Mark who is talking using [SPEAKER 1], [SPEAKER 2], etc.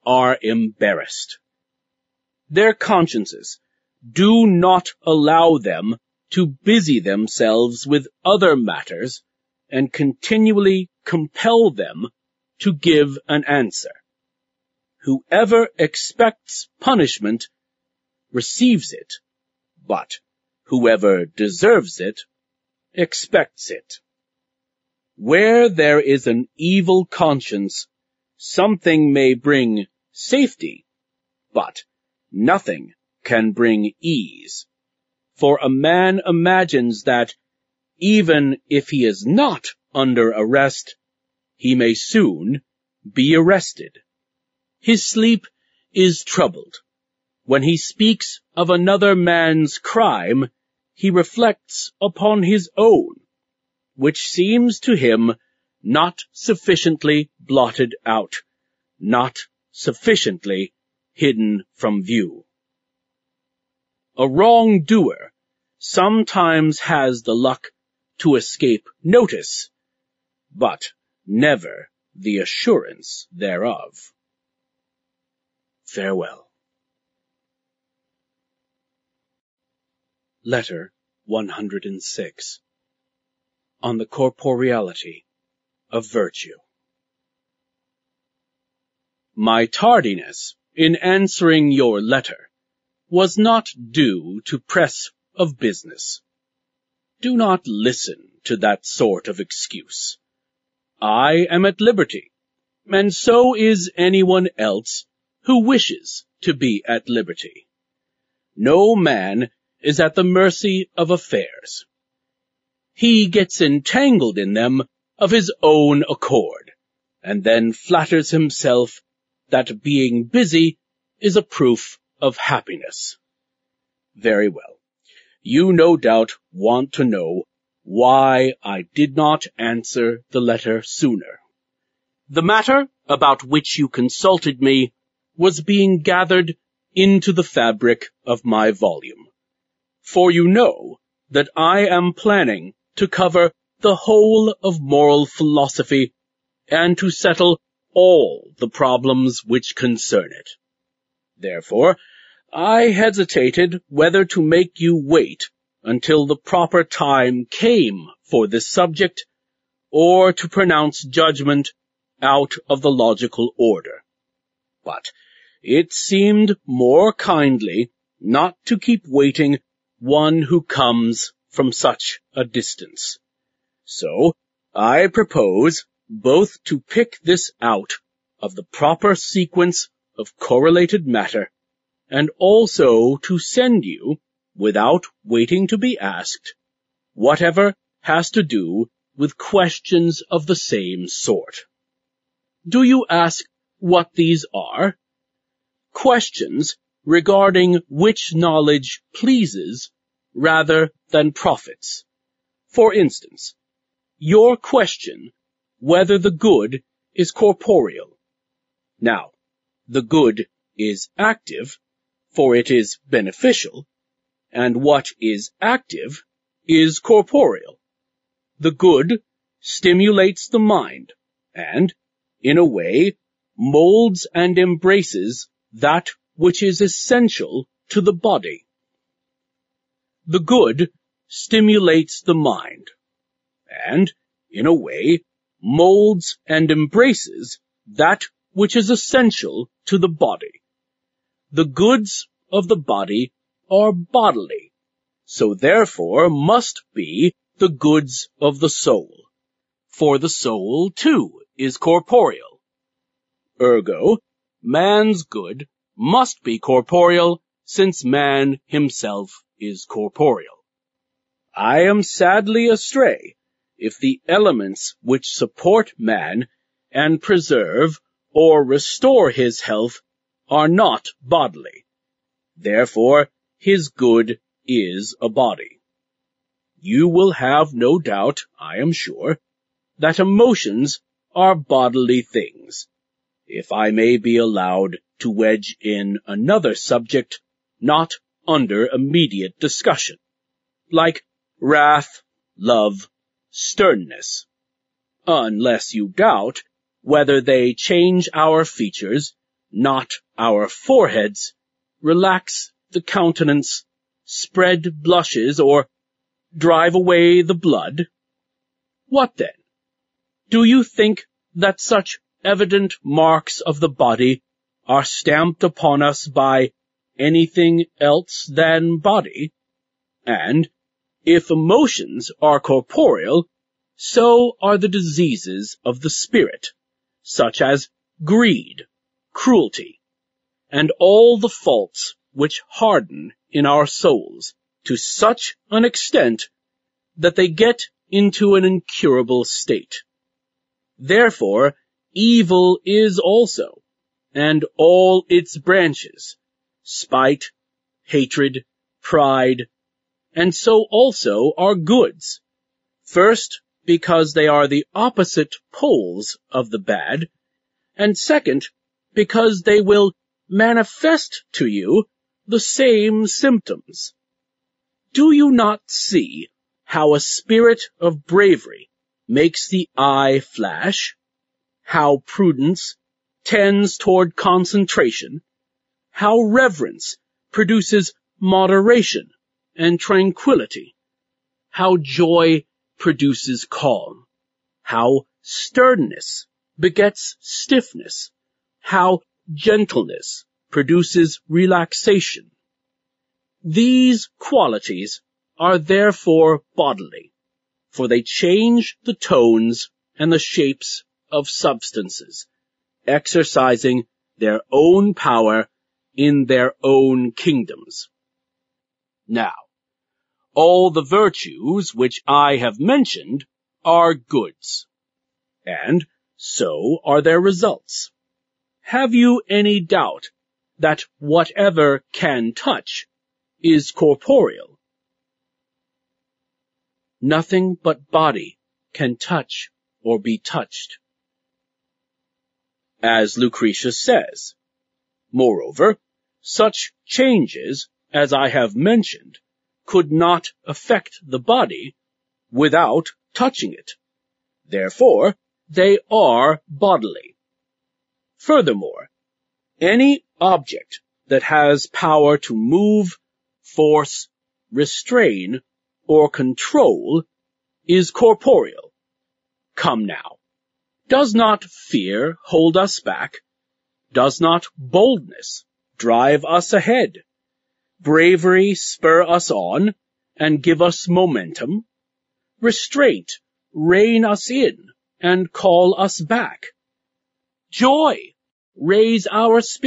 [SPEAKER 1] are embarrassed. Their consciences do not allow them to busy themselves with other matters and continually compel them to give an answer. Whoever expects punishment receives it, but whoever deserves it expects it. Where there is an evil conscience, something may bring safety, but nothing can bring ease. For a man imagines that even if he is not under arrest, he may soon be arrested. His sleep is troubled. When he speaks of another man's crime, he reflects upon his own, which seems to him not sufficiently blotted out, not sufficiently hidden from view. A wrongdoer sometimes has the luck to escape notice, but never the assurance thereof. Farewell. Letter 106. On the corporeality of virtue. My tardiness in answering your letter was not due to press of business. Do not listen to that sort of excuse. I am at liberty, and so is anyone else who wishes to be at liberty. No man is at the mercy of affairs. He gets entangled in them of his own accord, and then flatters himself that being busy is a proof of happiness. Very well. You no doubt want to know why I did not answer the letter sooner. The matter about which you consulted me was being gathered into the fabric of my volume. For you know that I am planning to cover the whole of moral philosophy and to settle all the problems which concern it. Therefore, I hesitated whether to make you wait until the proper time came for this subject, or to pronounce judgment out of the logical order. But it seemed more kindly not to keep waiting one who comes from such a distance. So I propose both to pick this out of the proper sequence of correlated matter, and also to send you, without waiting to be asked, whatever has to do with questions of the same sort. Do you ask what these are? Questions regarding which knowledge pleases rather than profits. For instance, your question whether the good is corporeal. Now, the good is active, for it is beneficial, and what is active is corporeal. The good stimulates the mind, and, in a way, molds and embraces that which is essential to the body. The good stimulates the mind, and, in a way, molds and embraces that which is essential to the body. The goods of the body are bodily, so therefore must be the goods of the soul, for the soul too is corporeal. Ergo, man's good must be corporeal, since man himself is corporeal. I am sadly astray if the elements which support man and preserve or restore his health are not bodily. Therefore, his good is a body. You will have no doubt, I am sure, that emotions are bodily things. If I may be allowed to wedge in another subject not under immediate discussion, like wrath, love, sternness. Unless you doubt whether they change our features, not our foreheads, relax the countenance, spread blushes, or drive away the blood? What then? Do you think that such evident marks of the body are stamped upon us by anything else than body? And if emotions are corporeal, so are the diseases of the spirit, such as greed, cruelty, and all the faults which harden in our souls to such an extent that they get into an incurable state. Therefore, evil is also, and all its branches, spite, hatred, pride, and so also are goods. First, because they are the opposite poles of the bad, and second, because they will manifest to you the same symptoms. Do you not see how a spirit of bravery makes the eye flash, how prudence tends toward concentration, how reverence produces moderation and tranquility, how joy produces calm, how sternness begets stiffness, how gentleness produces relaxation? These qualities are therefore bodily, for they change the tones and the shapes of substances, exercising their own power in their own kingdoms. Now, all the virtues which I have mentioned are goods, and so are their results. Have you any doubt that whatever can touch is corporeal? Nothing but body can touch or be touched. As Lucretius says, moreover, such changes as I have mentioned could not affect the body without touching it. Therefore, they are bodily. Furthermore, any object that has power to move, force, restrain, or control is corporeal. Come now, does not fear hold us back? Does not boldness drive us ahead? Bravery spur us on and give us momentum? Restraint rein us in and call us back? Joy raise our spirits